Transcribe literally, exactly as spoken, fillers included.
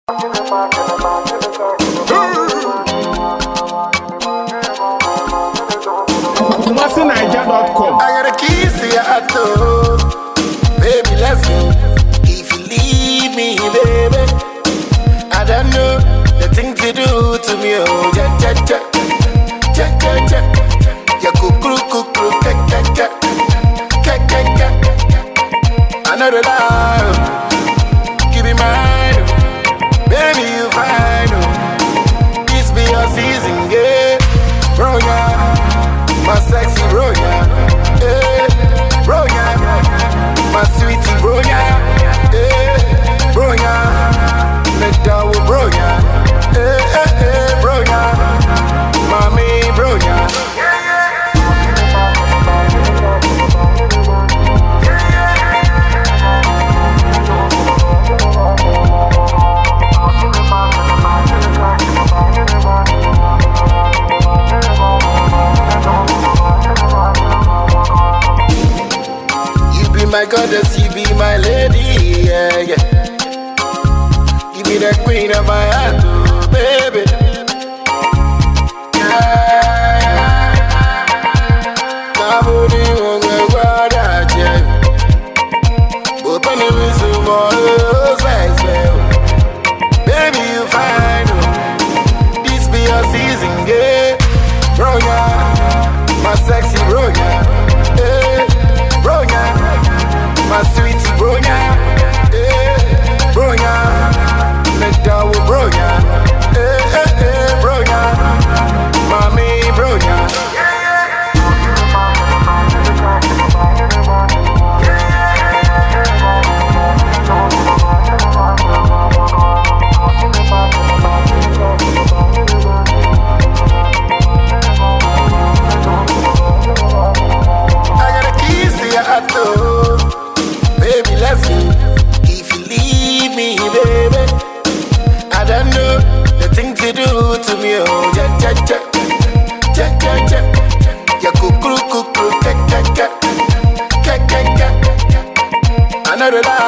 Kumasi Naija dot com. I got a keys to your heart, though. Baby, let's go. If you leave me, baby, I don't know the thing to do to me. Oh, ja, ja, ja, ja, ja, ja. Ya kukuru, kukuru, ka, ka, ka, ka, ka, ka. Another love, give me mine, baby, you fine. Oh. This be your season, yeah, bro, yeah. My sexy bro, yeah, eh, bro, yeah. My sweetie bro, yeah, eh, bro, yeah. Let down with bro, yeah, eh, eh, eh, bro, yeah. Mommy, bro, yeah. My goddess, you be my lady, yeah, yeah. You be the queen of my heart, oh, baby. Yeah, yeah. Kabudi wonga wada je. Open me some more size, baby, you fine, oh. This be your season, yeah, bro, yeah. My sexy bro, yeah, eh, bro, yeah. My sweetie bro, yeah, eh, bro, yeah. Let down with bro, yeah, eh, eh, eh, bro, yeah. Mommy, bro, yeah. I got the keys to your heart, though. Baby, let's go. If you leave me, baby, I don't know the thing to do to me. Oh, ja, ja, ja, ja, ja, ja. Ya kukuru, kukuru, ka, ka, ka, ka, ka, ka. Another life.